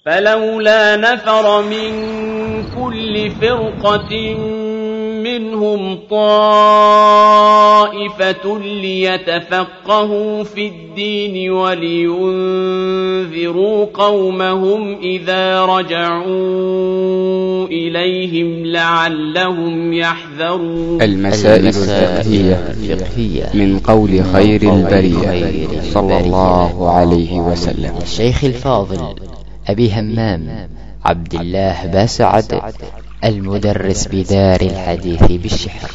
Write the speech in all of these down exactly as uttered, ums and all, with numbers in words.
فلولا نفر من كل فرقة منهم طائفة ليتفقهوا في الدين ولينذروا قومهم إذا رجعوا إليهم لعلهم يحذرون. المسائل الفقهية من قول خير البرية صلى الله عليه وسلم. الشيخ الفاضل أبي همام عبد الله باسعد، المدرس بدار الحديث بالشحر.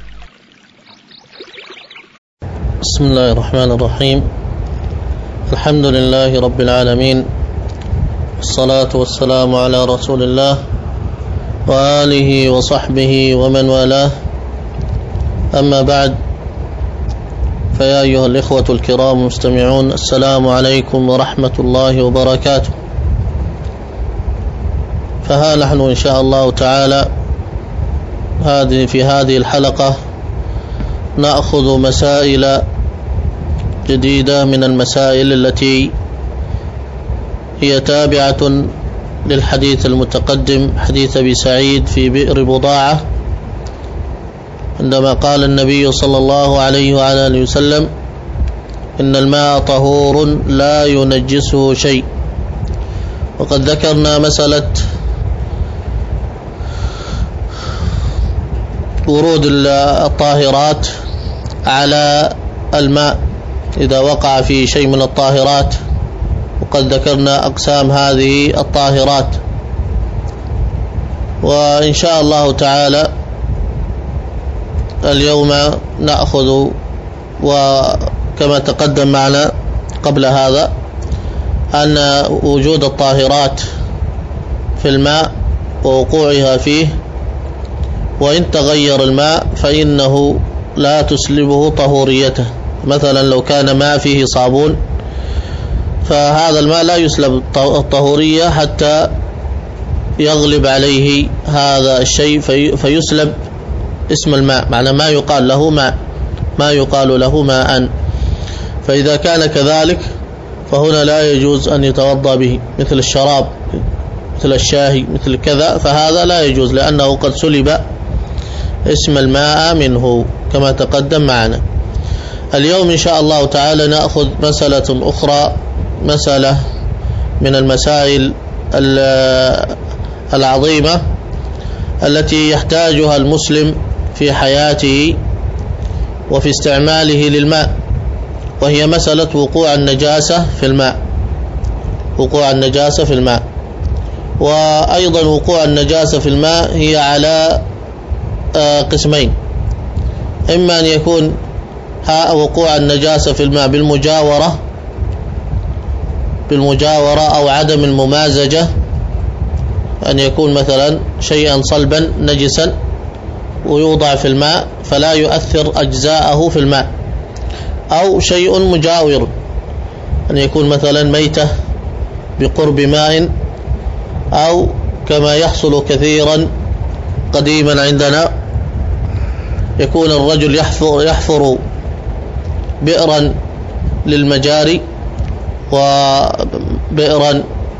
بسم الله الرحمن الرحيم. الحمد لله رب العالمين، والصلاة والسلام على رسول الله وآله وصحبه ومن والاه، أما بعد، فيا أيها الإخوة الكرام المستمعون، السلام عليكم ورحمة الله وبركاته. فها نحن إن شاء الله تعالى هذه في هذه الحلقة نأخذ مسائل جديدة من المسائل التي هي تابعة للحديث المتقدم، حديث أبي سعيد في بئر بضاعة، عندما قال النبي صلى الله عليه وعلى آله وسلم: إن الماء طهور لا ينجسه شيء. وقد ذكرنا مسألة ورود الطاهرات على الماء إذا وقع فيه شيء من الطاهرات، وقد ذكرنا أقسام هذه الطاهرات. وإن شاء الله تعالى اليوم نأخذ، وكما تقدم معنا قبل هذا، أن وجود الطاهرات في الماء ووقوعها فيه، وإن تغير الماء فإنه لا تسلبه طهوريته. مثلا لو كان ماء فيه صابون، فهذا الماء لا يسلب الطهورية حتى يغلب عليه هذا الشيء فيسلب اسم الماء، معنى ما يقال له ماء، ما يقال له ماء. فإذا كان كذلك فهنا لا يجوز أن يتوضأ به، مثل الشراب، مثل الشاهي، مثل كذا، فهذا لا يجوز لأنه قد سلب اسم الماء منه كما تقدم معنا. اليوم إن شاء الله تعالى نأخذ مسألة أخرى، مسألة من المسائل العظيمة التي يحتاجها المسلم في حياته وفي استعماله للماء، وهي مسألة وقوع النجاسة في الماء. وقوع النجاسة في الماء، وأيضا وقوع النجاسة في الماء هي على قسمين: إما أن يكون وقوع النجاسة في الماء بالمجاورة بالمجاورة أو عدم الممازجة، أن يكون مثلا شيئا صلبا نجسا ويوضع في الماء فلا يؤثر أجزاءه في الماء، أو شيء مجاور، أن يكون مثلا ميتة بقرب ماء، أو كما يحصل كثيرا قديما عندنا، يكون الرجل يحفر, يحفر بئرا للمجاري وبئرا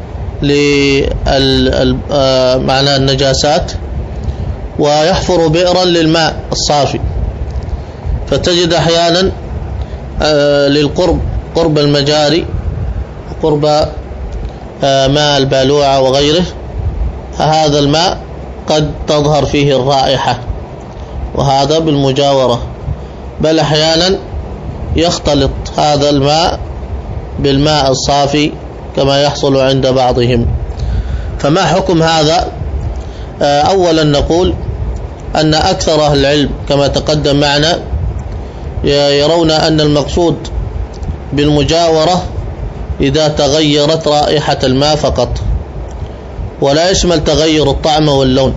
لمعنى النجاسات، ويحفر بئرا للماء الصافي، فتجد أحيانا للقرب قرب المجاري، قرب ماء البالوعة وغيره، هذا الماء قد تظهر فيه الرائحة، وهذا بالمجاورة. بل أحيانا يختلط هذا الماء بالماء الصافي كما يحصل عند بعضهم. فما حكم هذا؟ أولا نقول أن أكثر أهل العلم كما تقدم معنا يرون أن المقصود بالمجاورة إذا تغيرت رائحة الماء فقط، ولا يشمل تغير الطعم واللون،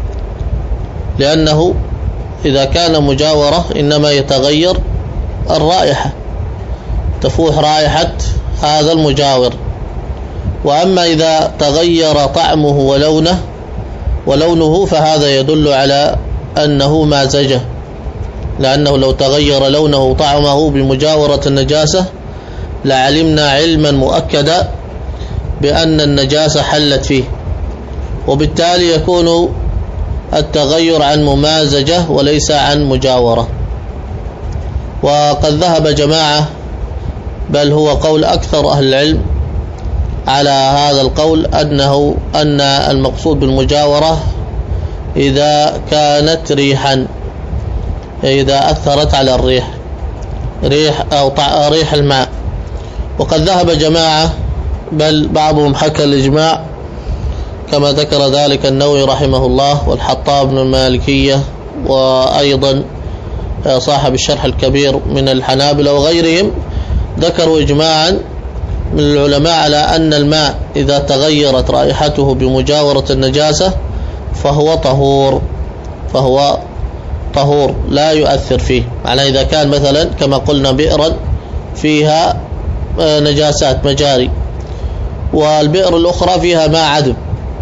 لأنه إذا كان مجاورة إنما يتغير الرائحة، تفوح رائحة هذا المجاور. وأما إذا تغير طعمه ولونه ولونه فهذا يدل على أنه مازجه، لأنه لو تغير لونه وطعمه بمجاورة النجاسة لعلمنا علما مؤكدا بأن النجاسة حلت فيه، وبالتالي يكون التغير عن ممازجة وليس عن مجاورة. وقد ذهب جماعة، بل هو قول أكثر أهل العلم على هذا القول، أنه أن المقصود بالمجاورة إذا كانت ريحا، إذا أثرت على الريح، ريح أو ريح الماء. وقد ذهب جماعة، بل بعضهم حكى الإجماع كما ذكر ذلك النووي رحمه الله والحطاب بن المالكية، وأيضا صاحب الشرح الكبير من الحنابلة وغيرهم، ذكروا إجماعا من العلماء على أن الماء إذا تغيرت رائحته بمجاورة النجاسة فهو طهور، فهو طهور لا يؤثر فيه. معنى إذا كان مثلا كما قلنا بئرا فيها نجاسات مجاري، والبئر الأخرى فيها ماء عذب،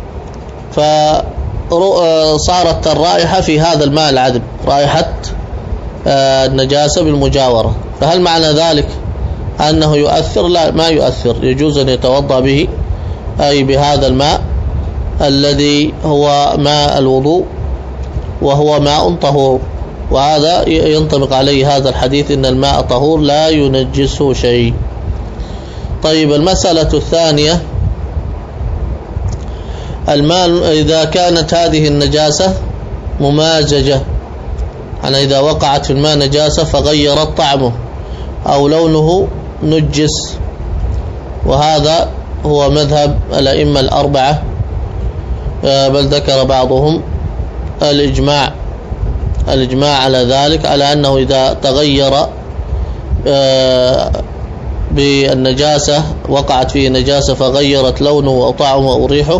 فصارت الرائحة في هذا الماء العذب رائحة النجاسة بالمجاورة، فهل معنى ذلك أنه يؤثر؟ لا، ما يؤثر، يجوز أن يتوضأ به، أي بهذا الماء الذي هو ماء الوضوء وهو ماء طهور، وهذا ينطبق عليه هذا الحديث إن الماء طهور لا ينجسه شيء. طيب، المسألة الثانية، الماء إذا كانت هذه النجاسة ممازجة، يعني إذا وقعت في الماء نجاسة فغيرت طعمه أو لونه نجس، وهذا هو مذهب الأئمة الأربعة، بل ذكر بعضهم الإجماع الإجماع على ذلك، على أنه إذا تغير بالنجاسة، وقعت فيه نجاسة فغيرت لونه أو طعمه أو ريحه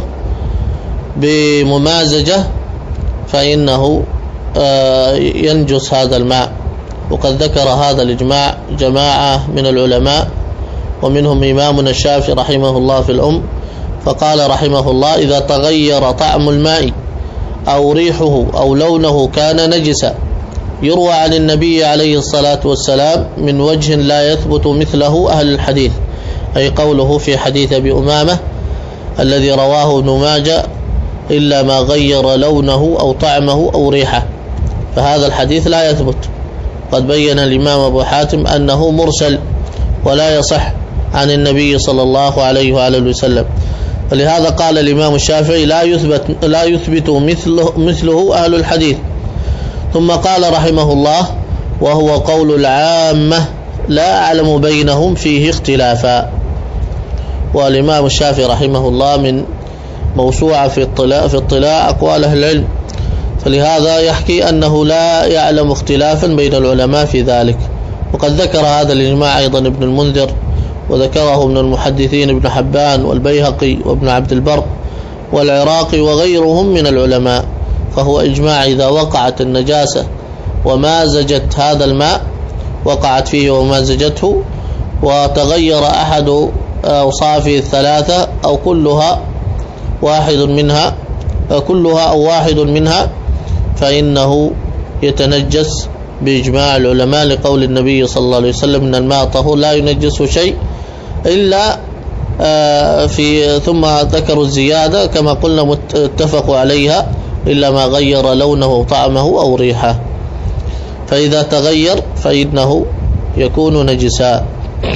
بممازجة، فإنه ينجس هذا الماء. وقد ذكر هذا الإجماع جماعة من العلماء، ومنهم إمامنا الشافعي رحمه الله في الأم، فقال رحمه الله: إذا تغير طعم الماء أو ريحه أو لونه كان نجسا، يروى عن النبي عليه الصلاة والسلام من وجه لا يثبت مثله أهل الحديث، أي قوله في حديث أبي أمامة الذي رواه ابن ماجه: إلا ما غير لونه أو طعمه أو ريحه، فهذا الحديث لا يثبت. قد بين الإمام أبو حاتم أنه مرسل ولا يصح عن النبي صلى الله عليه وآله وسلم، ولهذا قال الإمام الشافعي: لا يثبت لا يثبت مثله, مثله أهل الحديث. ثم قال رحمه الله: وهو قول العامة لا أعلم بينهم فيه اختلافا. والإمام الشافعي رحمه الله من موسوعة في اطلاع في اطلاع أقوال أهل العلم، فلهذا يحكي أنه لا يعلم اختلافا بين العلماء في ذلك. وقد ذكر هذا الإجماع أيضا ابن المنذر، وذكره من المحدثين ابن حبان والبيهقي وابن عبد البر والعراقي وغيرهم من العلماء، فهو إجماع إذا وقعت النجاسة ومازجت هذا الماء، وقعت فيه ومازجته، وتغير أحد أوصافه الثلاثة أو كلها واحد منها كلها أو واحد منها، فإنه يتنجس بإجماع العلماء، لقول النبي صلى الله عليه وسلم: إن الماء طهور لا ينجسه شيء إلا في ثم ذكروا الزيادة كما قلنا متفق عليها: إلا ما غير لونه وطعمه أو ريحه، فإذا تغير فإنه يكون نجسا.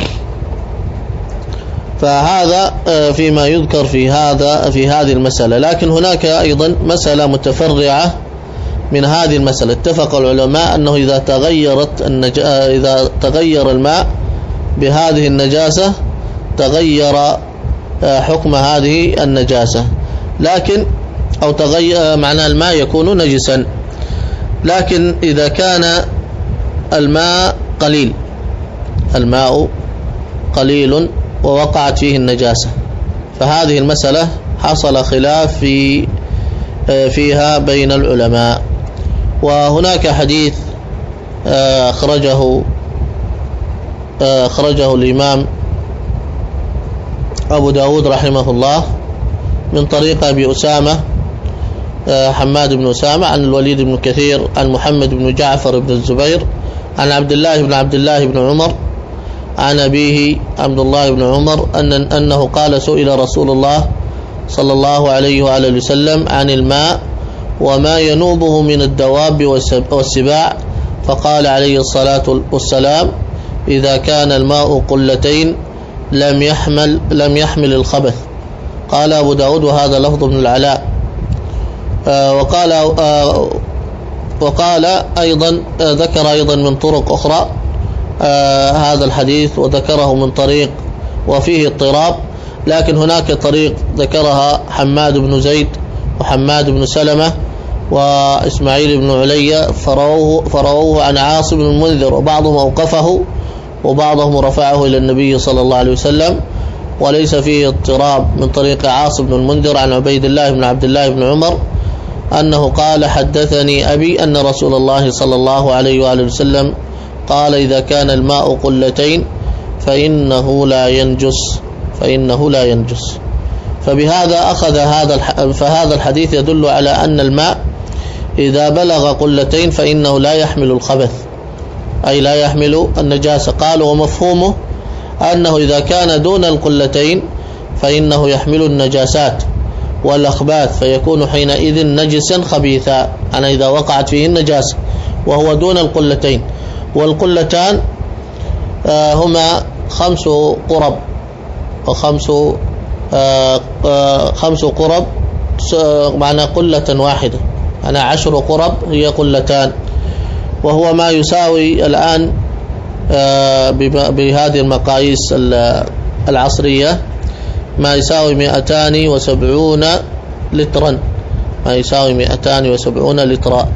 فهذا فيما يذكر في هذا في هذه المسألة. لكن هناك أيضا مسألة متفرعة من هذه المسألة. اتفق العلماء أنه إذا تغيرت النج... إذا تغير الماء بهذه النجاسة تغير حكم هذه النجاسة، لكن أو تغير معنى الماء يكون نجسا. لكن إذا كان الماء قليل الماء قليل ووقعت فيه النجاسة، فهذه المسألة حصل خلاف في فيها بين العلماء. وهناك حديث أخرجه أخرجه الإمام أبو داود رحمه الله من طريق أبي أسامة حماد بن أسامة عن الوليد بن كثير عن محمد بن جعفر بن الزبير عن عبد الله بن عبد الله بن عمر عن أبيه عبد الله بن عمر أن أنه قال سئل رسول الله صلى الله عليه وآله وسلم عن الماء وما ينوبه من الدواب والسباع، فقال عليه الصلاة والسلام: إذا كان الماء قلتين لم يحمل لم يحمل الخبث. قال أبو داود وهذا لفظ ابن العلاء. آه وقال آه وقال أيضا آه ذكر أيضا من طرق أخرى آه هذا الحديث، وذكره من طريق وفيه اضطراب، لكن هناك طريق ذكرها حماد بن زيد وحماد بن سلمة وإسماعيل بن علي فرووه, فرووه عن عاصم بن المنذر، وبعضهم أوقفه وبعضهم رفعه إلى النبي صلى الله عليه وسلم، وليس فيه اضطراب من طريق عاصم بن المنذر عن عبيد الله بن عبد الله بن عمر أنه قال: حدثني أبي أن رسول الله صلى الله عليه وآله وسلم قال: إذا كان الماء قلتين فإنه لا ينجس فإنه لا ينجس. فبهذا أخذ هذا فهذا الحديث يدل على أن الماء إذا بلغ قلتين فإنه لا يحمل الخبث، أي لا يحمل النجاسة. قالوا ومفهومه أنه إذا كان دون القلتين فإنه يحمل النجاسات والأخباث، فيكون حينئذ نجسا خبيثا، أنا إذا وقعت فيه النجاسة وهو دون القلتين. والقلتان هما خمس قرب وخمس خمس قرب معنى قلة واحدة، أنا عشر قرب هي قلتان، وهو ما يساوي الآن بهذه المقاييس العصرية ما يساوي مئتان وسبعون لترا ما يساوي مئتان وسبعون لترا.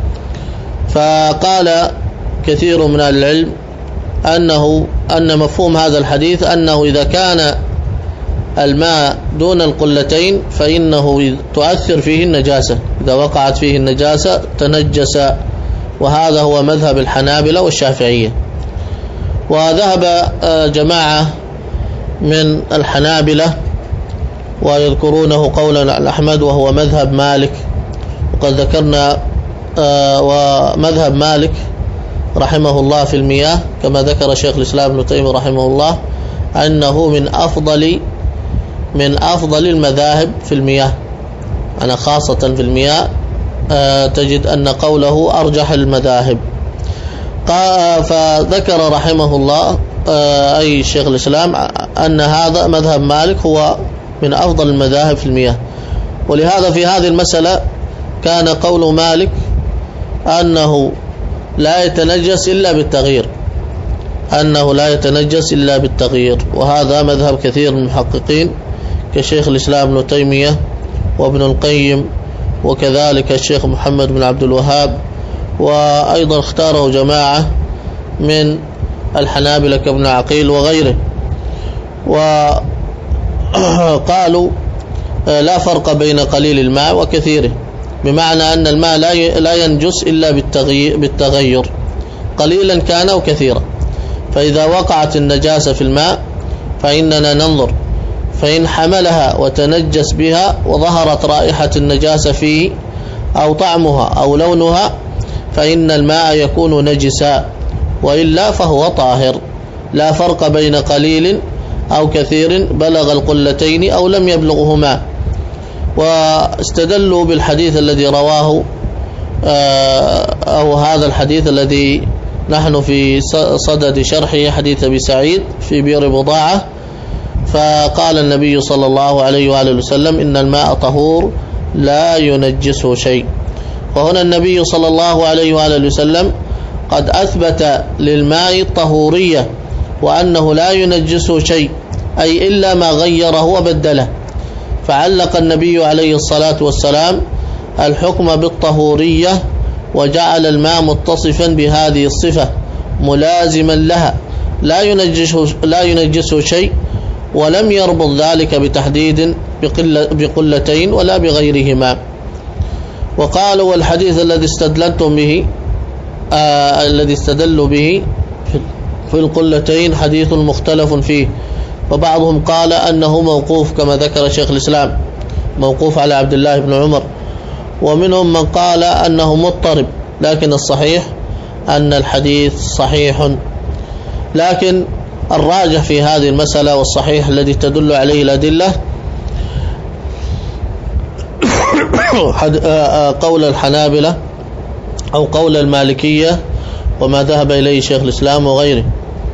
فقال كثير من العلم أنه أن مفهوم هذا الحديث أنه إذا كان الماء دون القلتين فإنه تؤثر فيه النجاسة، إذا وقعت فيه النجاسة تنجس، وهذا هو مذهب الحنابلة والشافعية. وذهب جماعة من الحنابلة ويذكرونه قولا عن أحمد وهو مذهب مالك، وقد ذكرنا ومذهب مالك رحمه الله في المياه كما ذكر شيخ الإسلام ابن تيمية رحمه الله أنه من أفضل من أفضل المذاهب في المياه، أنا خاصة في المياه تجد أن قوله أرجح المذاهب. فذكر رحمه الله أي شيخ الإسلام أن هذا مذهب مالك هو من أفضل المذاهب في المياه، ولهذا في هذه المسألة كان قول مالك أنه لا يتنجس إلا بالتغيير أنه لا يتنجس إلا بالتغيير وهذا مذهب كثير من المحققين كشيخ الإسلام ابن تيمية وابن القيم، وكذلك الشيخ محمد بن عبد الوهاب، وأيضا اختاره جماعة من الحنابلة كابن عقيل وغيره، وقالوا لا فرق بين قليل الماء وكثيره، بمعنى أن الماء لا ينجس إلا بالتغير قليلا كان أو كثيرا. فإذا وقعت النجاسة في الماء فإننا ننظر، فإن حملها وتنجس بها وظهرت رائحة النجاسة فيه أو طعمها أو لونها فإن الماء يكون نجسا، وإلا فهو طاهر، لا فرق بين قليل أو كثير بلغ القلتين أو لم يبلغهما. واستدلوا بالحديث الذي رواه أو هذا الحديث الذي نحن في صدد شرحه، حديث أبي سعيد في بئر بضاعة، فقال النبي صلى الله عليه وآله وسلم إن الماء طهور لا ينجسه شيء. وهنا النبي صلى الله عليه وآله وسلم قد أثبت للماء الطهورية وأنه لا ينجسه شيء، أي إلا ما غيره وبدله، فعلق النبي عليه الصلاة والسلام الحكم بالطهورية وجعل الماء متصفا بهذه الصفة ملازما لها لا ينجسه, لا ينجسه شيء، ولم يربط ذلك بتحديد بقلتين ولا بغيرهما. وقالوا والحديث الذي استدلتم به آه الذي استدلوا به في القلتين حديث مختلف فيه، وبعضهم قال أنه موقوف كما ذكر شيخ الإسلام، موقوف على عبد الله بن عمر، ومنهم من قال أنه مضطرب، لكن الصحيح أن الحديث صحيح. لكن الراجح في هذه المسألة والصحيح الذي تدل عليه الأدلة قول الحنابلة أو قول المالكية وما ذهب إليه شيخ الإسلام وغيره.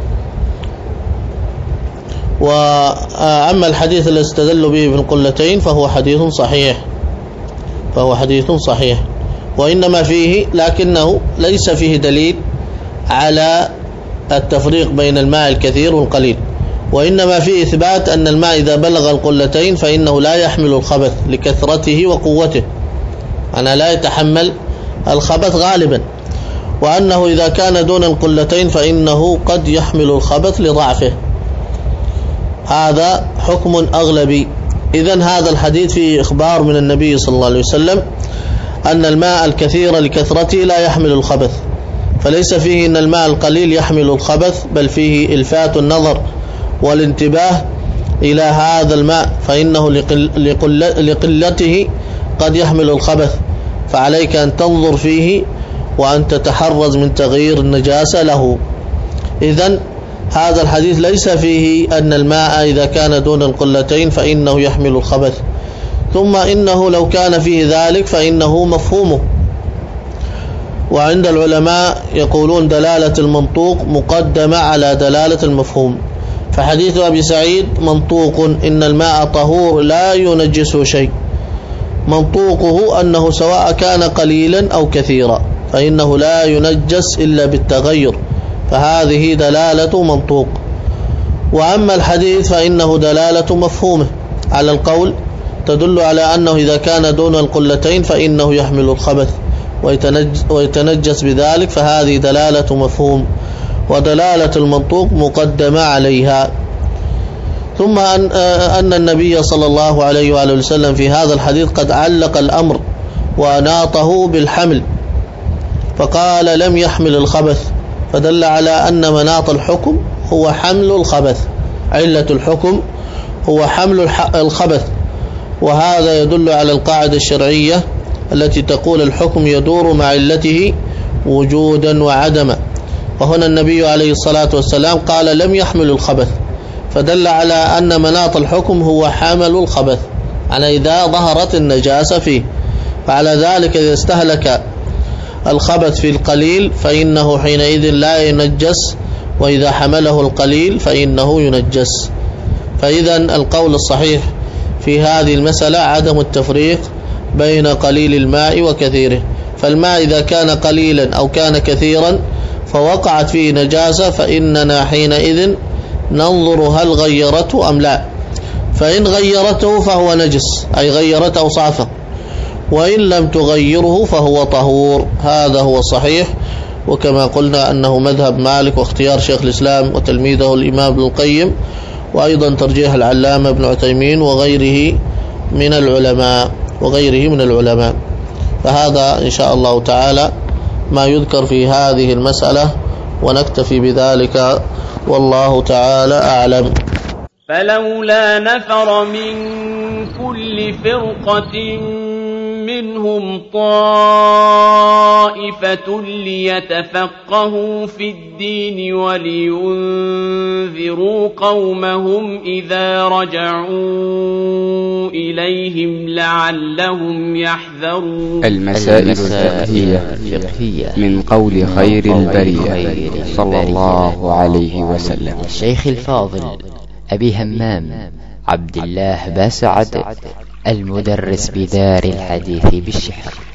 وأما الحديث الذي استدل به ابن قلتين فهو حديث صحيح فهو حديث صحيح وإنما فيه لكنه ليس فيه دليل على التفريق بين الماء الكثير والقليل، وإنما فيه إثبات أن الماء إذا بلغ القلتين فإنه لا يحمل الخبث لكثرته وقوته، أنا لا يتحمل الخبث غالبا، وأنه إذا كان دون القلتين فإنه قد يحمل الخبث لضعفه. هذا حكم أغلبي. إذن هذا الحديث فيه إخبار من النبي صلى الله عليه وسلم أن الماء الكثير لكثرته لا يحمل الخبث، فليس فيه أن الماء القليل يحمل الخبث، بل فيه إلفات النظر والانتباه إلى هذا الماء، فإنه لقل لقلته قد يحمل الخبث، فعليك أن تنظر فيه وأن تتحرز من تغيير النجاسة له. إذن هذا الحديث ليس فيه أن الماء إذا كان دون القلتين فإنه يحمل الخبث، ثم إنه لو كان فيه ذلك فإنه مفهومه. وعند العلماء يقولون دلالة المنطوق مقدمة على دلالة المفهوم، فحديث أبي سعيد منطوق إن الماء طهور لا ينجسه شيء، منطوقه أنه سواء كان قليلا أو كثيرا فإنه لا ينجس إلا بالتغير، فهذه دلالة منطوق. وأما الحديث فإنه دلالة مفهومه على القول تدل على أنه إذا كان دون القلتين فإنه يحمل الخبث ويتنجس بذلك، فهذه دلالة مفهوم، ودلالة المنطوق مقدمة عليها. ثم أن, أن النبي صلى الله عليه وآله وسلم في هذا الحديث قد علق الأمر وأناطه بالحمل، فقال لم يحمل الخبث، فدل على أن مناط الحكم هو حمل الخبث، علة الحكم هو حمل الخبث. وهذا يدل على القاعدة الشرعية التي تقول الحكم يدور مع علته وجودا وعدما، وهنا النبي عليه الصلاة والسلام قال لم يحمل الخبث، فدل على أن مناط الحكم هو حمل الخبث، على إذا ظهرت النجاسة فيه، فعلى ذلك إذا استهلك الخبث في القليل فإنه حينئذ لا ينجس، وإذا حمله القليل فإنه ينجس. فإذا القول الصحيح في هذه المسألة عدم التفريق بين قليل الماء وكثيره، فالماء إذا كان قليلا أو كان كثيرا فوقعت فيه نجاسة فإننا حينئذ ننظر هل غيرته أم لا، فإن غيرته فهو نجس أي غيرت أوصافه، وإن لم تغيره فهو طهور. هذا هو الصحيح، وكما قلنا أنه مذهب مالك واختيار شيخ الإسلام وتلميذه الإمام ابن القيم، وأيضا ترجيح العلامة ابن عثيمين وغيره من العلماء وغيره من العلماء. فهذا إن شاء الله تعالى ما يذكر في هذه المسألة، ونكتفي بذلك والله تعالى أعلم. فلولا نفر من كل فرقة منهم طائفة ليتفقهوا في الدين ولينذروا قومهم إذا رجعوا إليهم لعلهم يحذرون. المسائل الفقهية من قول خير البرية صلى الله عليه وسلم. الشيخ الفاضل أبي همام عبد الله باسعد المدرس بدار الحديث بالشحر.